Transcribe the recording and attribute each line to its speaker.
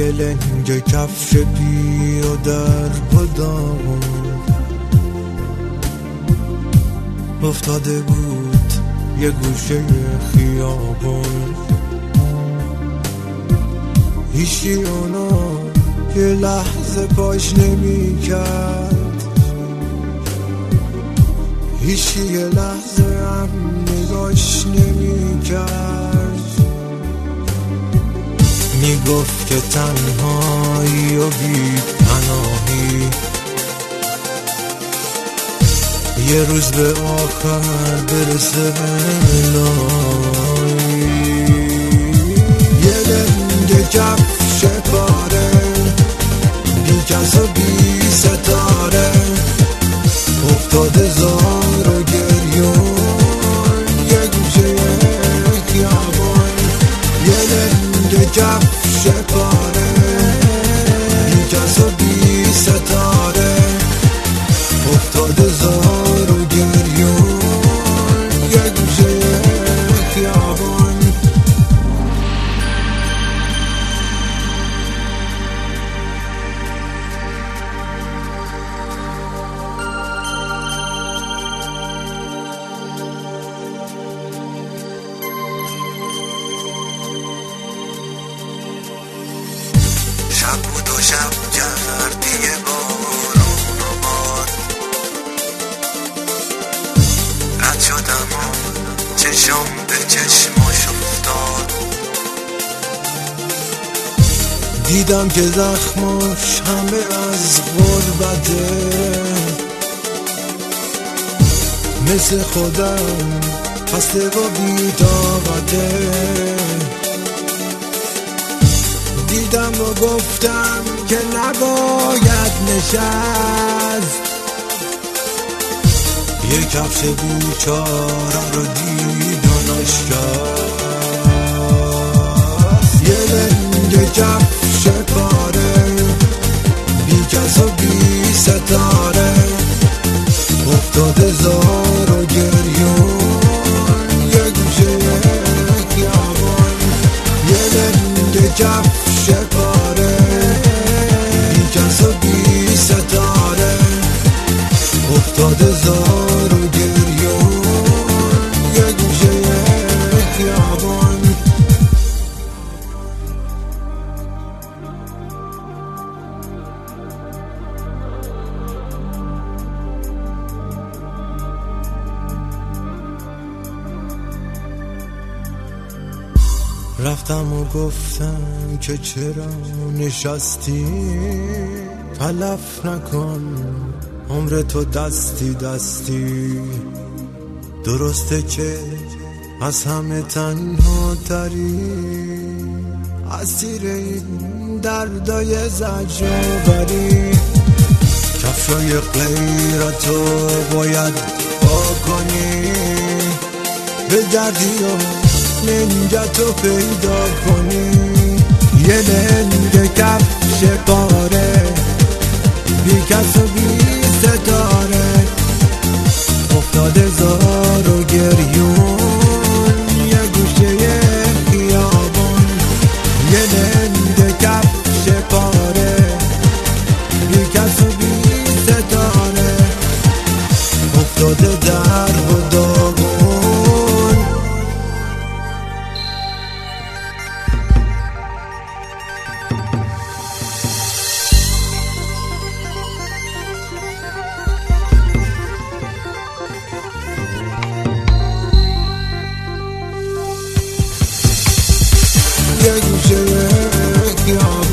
Speaker 1: یه لنگ کفش پیر و در پدام افتاده بود یه گوشه خیابون. هیچی اونو یه لحظه پاش نمی کرد، هیچی یه لحظه هم نگاش نمی کرد. میگفت که تنهایی و بی پناهی یه روز به آخر برسه الهی. یه لنگ کفش پاره بی کس و بی ستاره افتاده زار و گریون یه گوشه خیابان. یه لنگ کفش پاره بی کس و بی ستاره افتاده زار و گریون یه گوشه خیابان. شب بود و شب گردی بارون و باد، رد شدم و چشم به چشماش افتاد. دیدم که زخماش همه از غربته، مثل خودم خسته و بی‌طاقته. دیدم و گفتم که نباید نشست، یه کفش بیچاره رو دید و نشکست. یه لنگ کفش پاره بی کس و بی ستاره افتاده زار و گریون یه گوشه خیابان. یه لنگ کفش پاره بی کس و بی ستاره افتاده زار و گریون یه گوشه خیابان. رفتم و گفتم که چرا نشستی، تلف نکن عمر تو دستی دستی. درسته که از همه تنها تری، اسیر این دردای زجرآوری. کفشای غیرتو باید واکنی، بگردی و لنگتو پیدا کنی. یه لنگ کفش پاره بی کس و بی ستاره افتاده زار و گریون یه گوشه خیابان. یه لنگ کفش پاره بی کس و بی ستاره افتاده در و داغون. یه گوشه خیابان.